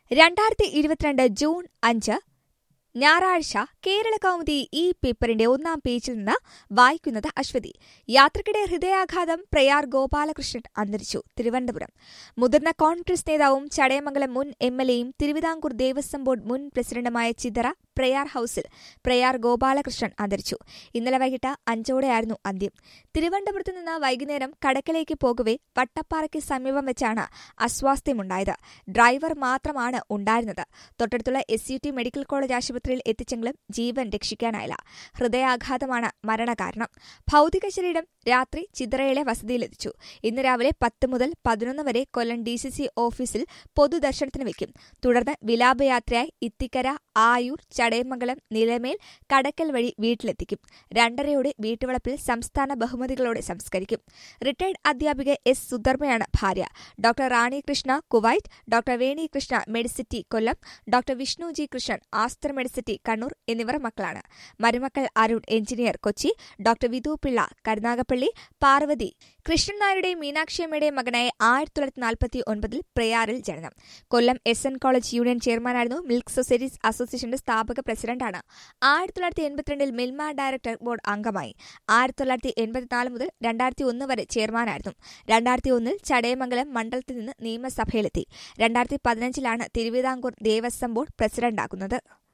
2022 June 5 ഞായറാഴ്ച കേരള കൗമുദി ഈ പേപ്പറിന്റെ ഒന്നാം പേജിൽ നിന്ന് വായിക്കുന്നത് അശ്വതി. യാത്രക്കിടെ ഹൃദയാഘാതം, പ്രയാർ ഗോപാലകൃഷ്ണൻ അന്തരിച്ചു. തിരുവനന്തപുരം. മുതിർന്ന കോൺഗ്രസ് നേതാവും ചടയമംഗലം മുൻ എംഎൽഎയും തിരുവിതാംകൂർ ദേവസ്വം ബോർഡ് മുൻ പ്രസിഡന്റുമായ ചിതറ പ്രയാർ ഹൌസിൽ പ്രയാർ ഗോപാലകൃഷ്ണൻ അന്തരിച്ചു. ഇന്നലെ വൈകിട്ട് 5 അന്ത്യം. തിരുവനന്തപുരത്ത് നിന്ന് വൈകുന്നേരം കടക്കലേക്ക് പോകവെ വട്ടപ്പാറയ്ക്ക് സമീപം വെച്ചാണ് അസ്വാസ്ഥ്യമുണ്ടായത്. ഡ്രൈവർ മാത്രമാണ് ഉണ്ടായിരുന്നത്. തൊട്ടടുത്തുള്ള SUT മെഡിക്കൽ കോളേജ് ആശുപത്രിയിൽ എത്തിച്ചെങ്കിലും ജീവൻ രക്ഷിക്കാനായില്ല. ഹൃദയാഘാതമാണ് മരണകാരണം. ഭൌതിക ശരീരം രാത്രി ചിതറയിലെ വസതിയിലെത്തിച്ചു. ഇന്ന് രാവിലെ 10 മുതൽ 11 വരെ കൊല്ലം DCC ഓഫീസിൽ പൊതുദർശനത്തിന് വയ്ക്കും. തുടർന്ന് വിലാപയാത്രയായി ഇത്തിക്കര, ആയൂർ, ചടയമംഗലം, നിലമേൽ, കടക്കൽ വഴി വീട്ടിലെത്തിക്കും. 2:30 വീട്ടുവളപ്പിൽ സംസ്ഥാന ബഹുമതികളോടെ സംസ്കരിക്കും. റിട്ടയർഡ് അധ്യാപിക S. സുധർമ്മയാണ് ഭാര്യ. Doctor Rani Krishna Kuwait, doctor Veni Krishna medicity Kollam, doctor Vishnu G. Krishnan Aster medicity Kannur എന്നിവർ മക്കളാണ്. മരുമക്കൾ അരുൺ എഞ്ചിനീയർ കൊച്ചി, ഡോക്ടർ വിധു പിള്ള കരുനാഗപ്പള്ളി, പാർവതി കൃഷ്ണൻ നായരുടെയും മീനാക്ഷിയമ്മയുടെയും മകനായ 1949 പ്രയാറിൽ ജനനം. കൊല്ലം SN കോളേജ് യൂണിയൻ ചെയർമാനായിരുന്നു. മിൽക്ക് സൊസൈറ്റീസ് അസോസിയേഷന്റെ സ്ഥാപക പ്രസിഡന്റാണ്. 1982 മിൽമ ഡയറക്ടർ ബോർഡ് അംഗമായി. 1984 മുതൽ 2001 വരെ ചെയർമാനായിരുന്നു. 2001 ചടയമംഗലം മണ്ഡലത്തിൽ നിന്ന് നിയമസഭയിലെത്തി. 2015 തിരുവിതാംകൂർ ദേവസ്വം ബോർഡ് പ്രസിഡന്റാകുന്നത്.